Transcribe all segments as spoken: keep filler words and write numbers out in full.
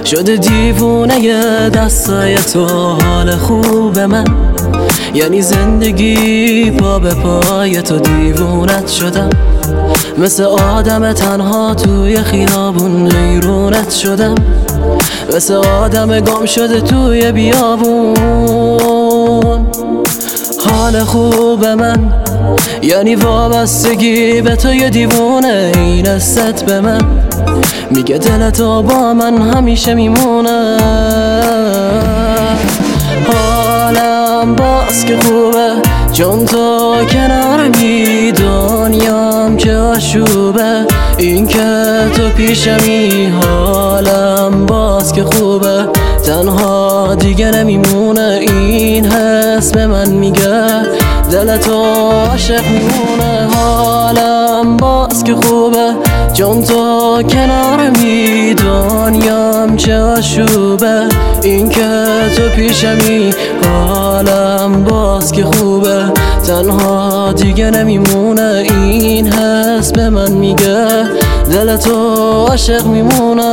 شده دیوونه دستای تو حال خوب من، یعنی زندگی پا به پای تو دیوونت شدم. مثل آدم تنها توی خیابون حیرونت شدم، مثل آدم گم شده توی بیابون. حال خوب من یعنی وابستگی به تو یه دیوونه، این است به من میگه دل تو با من همیشه میمونه. حالم باز که خوبه چون تو کنارمی، دنیام که آشوبه این که تو پیشمی. حالم باز که خوبه تنها دیگه نمیمونه، این حس به من میگه دل تو عاشق میمونه. حالم باز که خوبه چون تو کنارمی، دنیام چه آشوبه این که تو پیشمی. حالم باز که خوبه تنها دیگه نمیمونه، این حس به من میگه دل تو عاشق میمونه.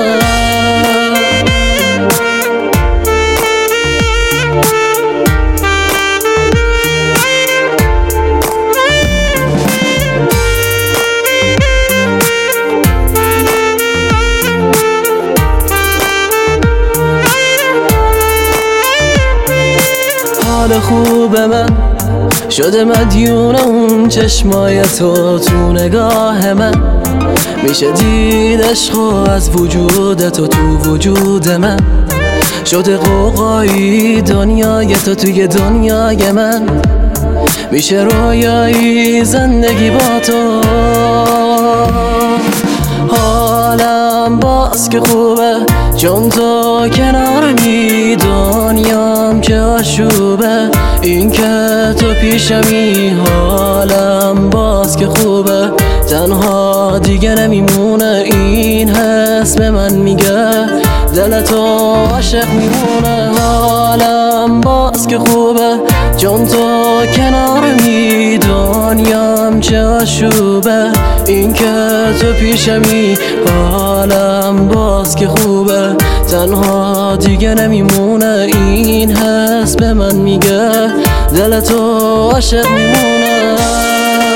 حال خوب من شده مدیون اون چشمای تو تو نگاه من، میشه دید عشق از وجود تو تو وجود من. شده قوقایی دنیای تو توی دنیای من، میشه رویایی زندگی با تو. حالم باز که خوبه چون تو کنارمی، دنیام که آشوبه این که تو پیشمی. حالم باز که خوبه تنها دیگه نمیمونه، این حس به من میگه دل تو عاشق میمونه. حالم باز که خوبه چون تو کنارمی، دنیام چه آشوبه این که تو پیشمی. حالم باز که خوبه تنها دیگه نمیمونه، این حس به من میگه دل تو عاشق میمونه.